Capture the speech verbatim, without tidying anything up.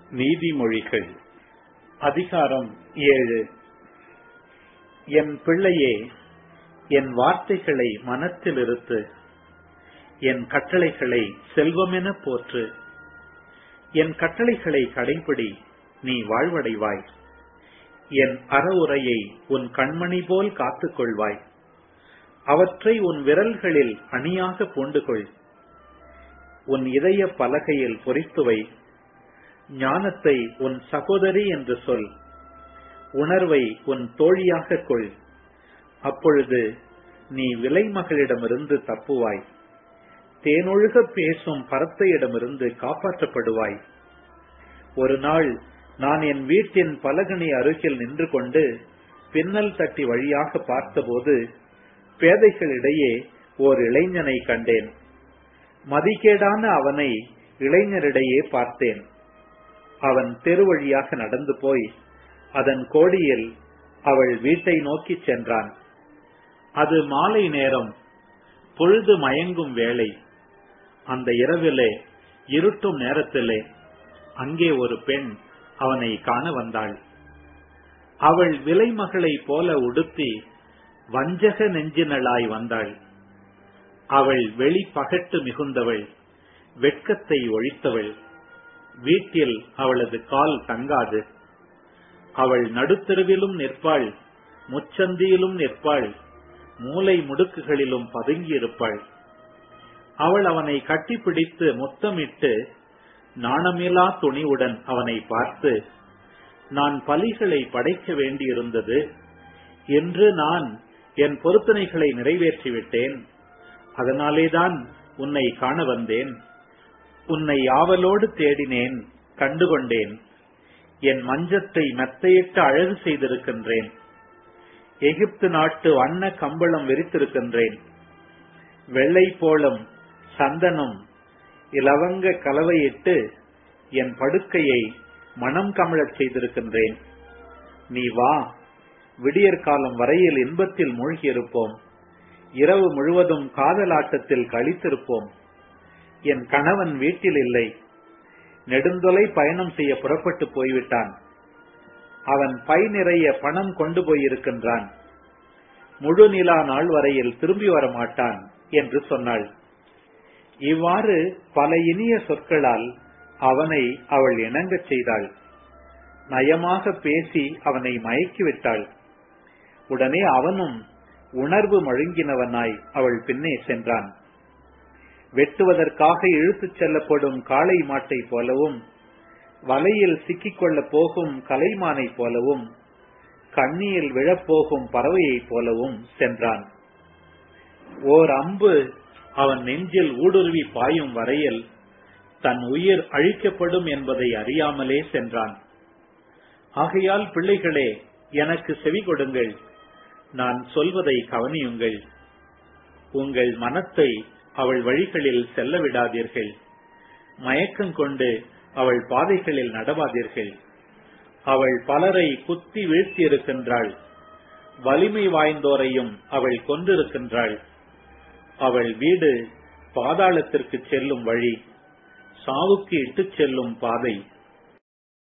நீதிமொழிகள் அதிகாரம் ஏழு. என் பிள்ளையே, என் வார்த்தைகளை மனத்தில் இருத்து, என் கட்டளைகளை செல்வமென போற்று. என் கட்டளைகளை கடைப்பிடி, நீ வாழ்வடைவாய். என் அறவுரையை உன் கண்மணி போல் காத்துக்கொள்வாய். அவற்றை உன் விரல்களில் அணியாக பூண்டுகொள். உன் இதய பலகையில் பொறித்துவை. ஞானத்தை உன் சகோதரி என்று சொல். உணர்வை உன் தோழியாக கொள். அப்பொழுது நீ விலைமகளிடமிருந்து தப்புவாய். தேனொழுக பேசும் பரத்தையிடமிருந்து காப்பாற்றப்படுவாய். ஒரு நாள் நான் என் வீட்டின் பலகணி அருகில் நின்று கொண்டு பின்னல் தட்டி வழியாக பார்த்தபோது பேதைகளிடையே ஓர் இளைஞனை கண்டேன். மதிகேடான அவனை இளைஞரிடையே பார்த்தேன். அவன் தெரு வழியாக நடந்து போய் அதன் கோடியில் அவள் வீட்டை நோக்கி சென்றான். அது மாலை நேரம், பொழுது மயங்கும் வேளை. அந்த இரவிலே, இருட்டும் நேரத்திலே அங்கே ஒரு பெண் அவனை காண வந்தாள். அவள் விலைமகளை போல உடுத்தி வஞ்சக நெஞ்சினளாய் வந்தாள். அவள் வெளி பகட்டு மிகுந்தவள், வெட்கத்தை ஒழித்தவள். வீட்டில் அவளது கால் தங்காது. அவள் நடுத்தெருவிலும் நிற்பாள், முச்சந்தியிலும் நிற்பாள், மூலை முடுக்குகளிலும் பதுங்கியிருப்பாள். அவள் அவனை கட்டிப்பிடித்து முத்தமிட்டு நாணமிலா துணிவுடன் அவனை பார்த்து, நான் பலிகளை படைக்க வேண்டியிருந்தது என்று நான் என் பொருத்தனைகளை நிறைவேற்றிவிட்டேன். அதனாலேதான் உன்னை காண வந்தேன். உன்னை ஆவலோடு தேடினேன், கண்டுகொண்டேன். என் மஞ்சத்தை மெத்தையிட்டு அழகு செய்திருக்கின்றேன். எகிப்து நாட்டு வண்ண கம்பளம் விரித்திருக்கின்றேன். வெள்ளை போலம், சந்தனம், இலவங்க கலவையிட்டு என் படுக்கையை மனம் கமழச் செய்திருக்கின்றேன். நீ வா, விடியற்காலம் வரையில் இன்பத்தில் மூழ்கியிருப்போம். இரவு முழுவதும் காதலாட்டத்தில் கழித்திருப்போம். என் கணவன் வீட்டில் இல்லை. நெடுந்தொலை பயணம் செய்ய புறப்பட்டு போய்விட்டான். அவன் பை நிறைய பணம் கொண்டு போயிருக்கின்றான். முழு நிலா நாள் வரையில் திரும்பி வர மாட்டான் என்று சொன்னாள். இவ்வாறு பல இனிய சொற்களால் அவனை அவள் இணங்கச் செய்தாள். நயமாக பேசி அவனை மயக்கிவிட்டாள். உடனே அவனும் உணர்வு மழுங்கினவனாய் அவள் பின்னே சென்றான். வெட்டுவதற்காக இழுத்துச் செல்லப்படும் காளை மாட்டை போலவும், வலையில் சிக்கிக்கொள்ள போகும் கலைமானை போலவும், கண்ணியில் விழப்போகும் பறவையை போலவும் சென்றான். ஓர் அம்பு அவன் நெஞ்சில் ஊடுருவி பாயும் வரையில் தன் உயிர் அழிக்கப்படும் என்பதை அறியாமலே சென்றான். ஆகையால் பிள்ளைகளே, எனக்கு செவி கொடுங்கள், நான் சொல்வதை கவனியுங்கள். உங்கள் மனத்தை அவள் வழிகளில் செல்ல விடாதீர்கள். மயக்கம் கொண்டு அவள் பாதைகளில் நடவாதீர்கள். அவள் பலரை குத்தி வீழ்த்தியிருக்கின்றாள். வலிமை வாய்ந்தோரையும் அவள் கொன்றிருக்கின்றாள். அவள் வீடு பாதாளத்திற்கு செல்லும் வழி, சாவுக்கு இட்டுச் செல்லும் பாதை.